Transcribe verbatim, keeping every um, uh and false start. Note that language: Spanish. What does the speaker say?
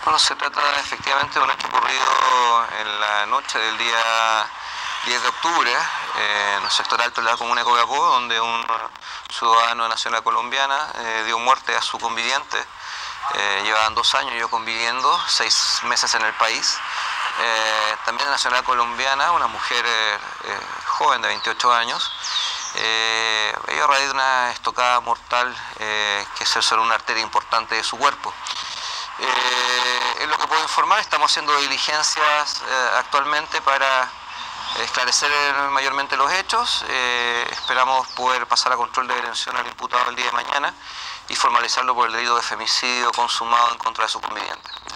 Bueno, se trata efectivamente de un hecho ocurrido en la noche del día diez de octubre eh, en el sector alto de la comuna de Copiapó, donde un ciudadano de nacionalidad colombiana eh, dio muerte a su conviviente. Eh, llevaban dos años yo conviviendo, seis meses en el país. Eh, también de nacionalidad colombiana, una mujer eh, eh, joven de veintiocho años. Eh, ello a raíz de una estocada mortal eh, que se cerró una arteria importante de su cuerpo. Eh, es lo que puedo informar, estamos haciendo diligencias eh, actualmente para esclarecer mayormente los hechos. Eh, esperamos poder pasar a control de detención al imputado el día de mañana y formalizarlo por el delito de femicidio consumado en contra de su conviviente.